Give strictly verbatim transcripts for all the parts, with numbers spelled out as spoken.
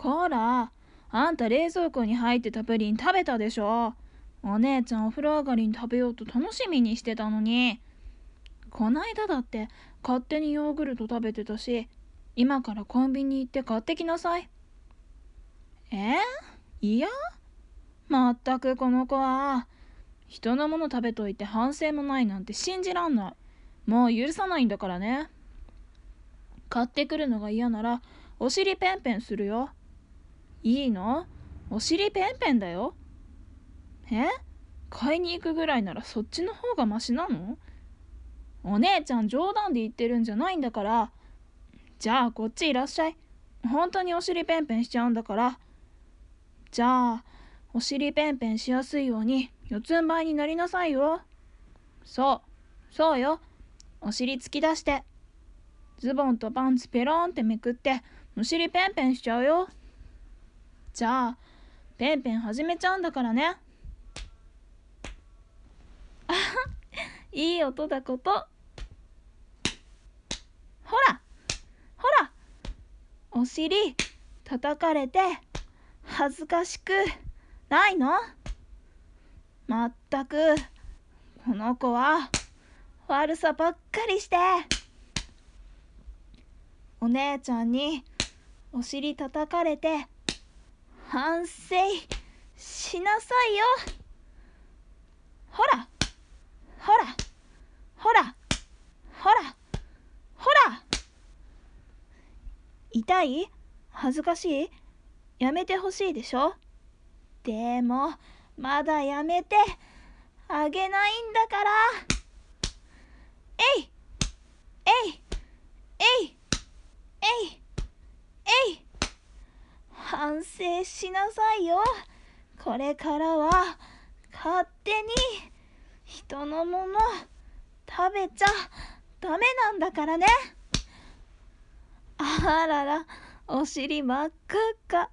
こら、あんた冷蔵庫に入ってたプリン食べたでしょ。お姉ちゃんお風呂上がりに食べようと楽しみにしてたのに。こないだだって勝手にヨーグルト食べてたし、今からコンビニ行って買ってきなさい。えー、いや、まったくこの子は。人のもの食べといて反省もないなんて信じらんない。もう許さないんだからね。買ってくるのが嫌ならお尻ペンペンするよ。いいの？お尻ペンペンだよ。え？買いに行くぐらいならそっちの方がマシなの？お姉ちゃん冗談で言ってるんじゃないんだから。じゃあこっちいらっしゃい。本当にお尻ペンペンしちゃうんだから。じゃあお尻ペンペンしやすいように四つん這いになりなさいよ。そうそうよ。お尻突き出してズボンとパンツペロンってめくってお尻ペンペンしちゃうよ。じゃあペンペン始めちゃうんだからね。あいい音だこと。ほらほら、お尻叩かれて恥ずかしくないの？まったくこの子は悪さばっかりして。お姉ちゃんにお尻叩かれて反省しなさいよ。ほらほらほらほらほら。痛い？恥ずかしい？やめてほしいでしょ。でもまだやめてあげないんだから。えいえいえいえいえい。反省しなさいよ。これからは勝手に人のもの食べちゃダメなんだからね。あらら、お尻真っ赤っか。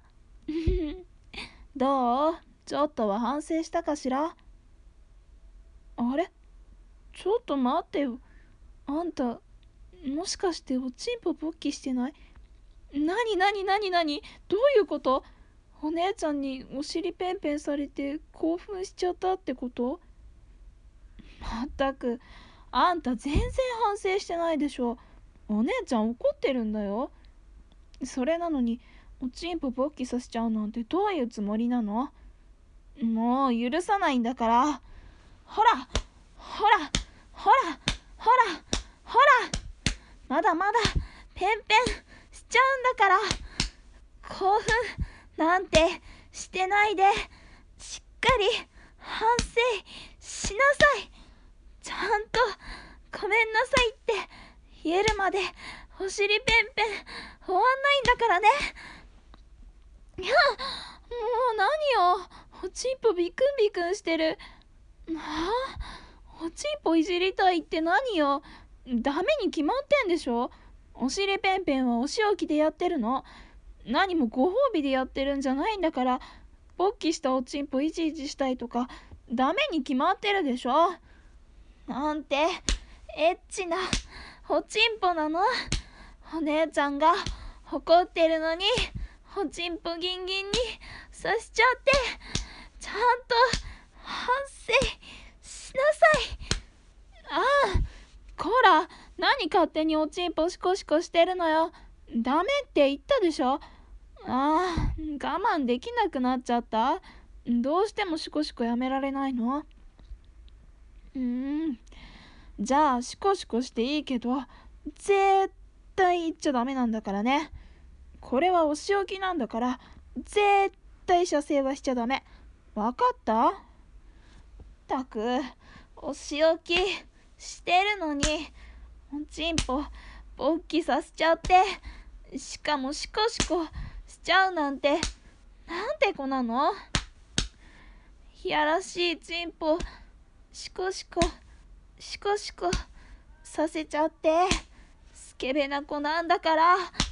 どう？ちょっとは反省したかしら？あれ？ちょっと待ってよ。あんた、もしかしておちんぽ勃起してない？なになになになに？どういうこと？お姉ちゃんにお尻ペンペンされて興奮しちゃったってこと？まったく、あんた全然反省してないでしょ。お姉ちゃん怒ってるんだよ。それなのにおちんぽ勃起させちゃうなんてどういうつもりなの？もう許さないんだから。ほらほらほらほらほら、まだまだペンペンしちゃうんだから。興奮なんてしてないでしっかり反省しなさい。ちゃんとごめんなさいって言えるまでお尻ペンペン終わんないんだからね。いや、もう何よ、おちんぽビクンビクンしてる。はあ、おちんぽいじりたいって何よ。ダメに決まってんでしょ。お尻ペンペンはお仕置きでやってるの。何もご褒美でやってるんじゃないんだから。勃起したおちんぽいじいじしたいとかダメに決まってるでしょ。なんてエッチなおちんぽなの。お姉ちゃんが怒ってるのにおちんぽギンギンにさしちゃって、ちゃんと反省しなさい。ああ、こら、何勝手におちんぽシコシコしてるのよ。ダメって言ったでしょ。ああ、我慢できなくなっちゃった。どうしてもシコシコやめられないの？うーん、じゃあシコシコしていいけど絶対言っちゃダメなんだからね。これはお仕置きなんだから絶対射精はしちゃダメ。わかった？たく、お仕置きしてるのにおちんぽ勃起させちゃって、しかもシコシコしちゃうなんてなんて子なの。いやらしいちんぽシコシコシコシコさせちゃってスケベな子なんだから。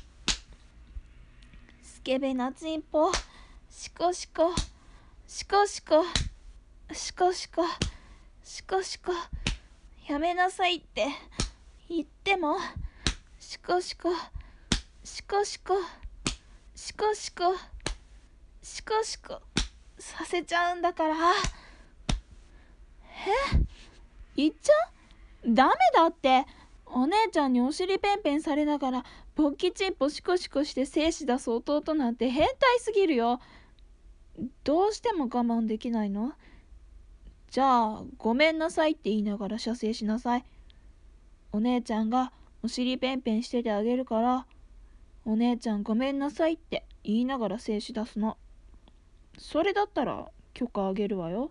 スケベなちんぽシコシコシコシコシコシコシコシコやめなさいって言ってもシコシコシコシコシコシコシコシコさせちゃうんだから。え、言っちゃう？ダメだって。お姉ちゃんにお尻ペンペンされながらポッキチンポシコシコして精子出す弟なんて変態すぎるよ。どうしても我慢できないの？じゃあごめんなさいって言いながら射精しなさい。お姉ちゃんがお尻ペンペンしててあげるから、お姉ちゃんごめんなさいって言いながら精子出すの。それだったら許可あげるわよ。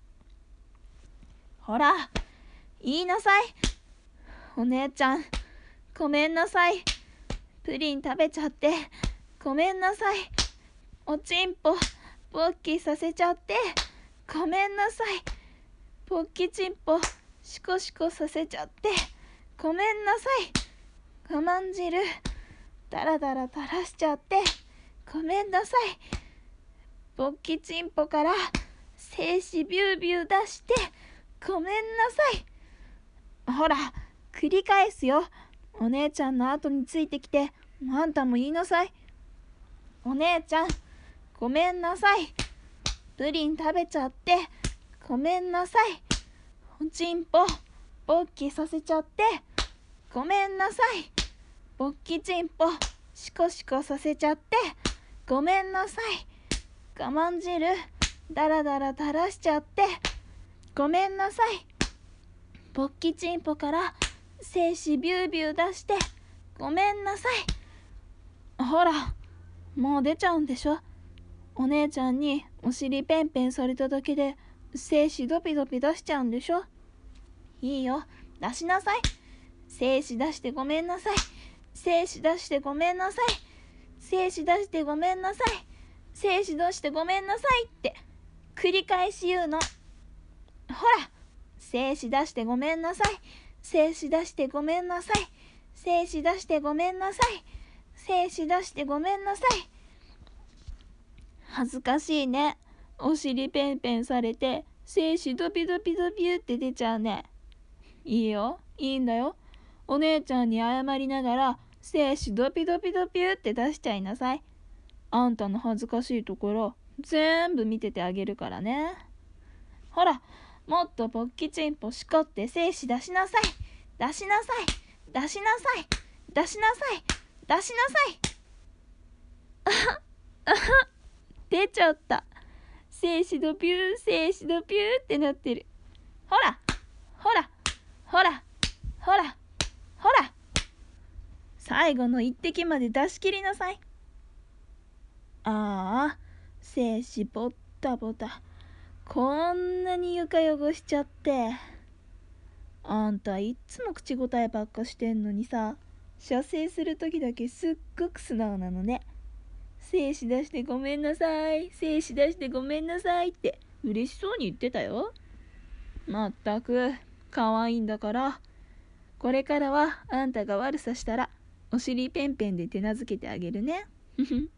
ほら言いなさい。お姉ちゃんごめんなさい。プリン食べちゃってごめんなさい。おちんぽポッキーさせちゃってごめんなさい。ポッキチンポシコシコさせちゃってごめんなさい。我慢汁ダラダラ垂らしちゃってごめんなさい。ポッキチンポから精子ビュービュー出してごめんなさい。ほら繰り返すよ。お姉ちゃんの後についてきてあんたも言いなさい。お姉ちゃんごめんなさい。プリン食べちゃってごめんなさい。おちんぽポッキーさせちゃってごめんなさい。ポッキチンポシコシコさせちゃってごめんなさい。我慢汁ダラダラ垂らしちゃってごめんなさい。ポッキチンポから精子ビュービュー出してごめんなさい。ほらもう出ちゃうんでしょ。お姉ちゃんにお尻ペンペンされただけで精子ドピドピ出しちゃうんでしょ。いいよ出しなさい。精子出してごめんなさい。精子出してごめんなさい。精子出してごめんなさい。精子出してごめんなさいって繰り返し言うの。ほら精子出してごめんなさい。精子出してごめんなさい。精子出してごめんなさい。精子出してごめんなさい。恥ずかしいね。お尻ペンペンされて精子ドピドピドピって出ちゃうね。いいよいいんだよ。お姉ちゃんに謝りながら精子ドピドピドピって出しちゃいなさい。あんたの恥ずかしいところ全部見ててあげるからね。ほらもっとポッキチンポしこって精子出しなさい。出しなさい。出しなさい。出しなさい。出しなさい。あはあは出ちゃった。精子ドピュー精子ドピューってなってる。ほらほらほらほらほら最後の一滴まで出し切りなさい。ああ精子ボッタボタこんなに床汚しちゃって。あんたいっつも口答えばっかしてんのにさ、射精するときだけすっごく素直なのね。精子出してごめんなさい、精子出してごめんなさいって嬉しそうに言ってたよ。まったく可愛いんだから。これからはあんたが悪さしたらお尻ペンペンで手なずけてあげるね。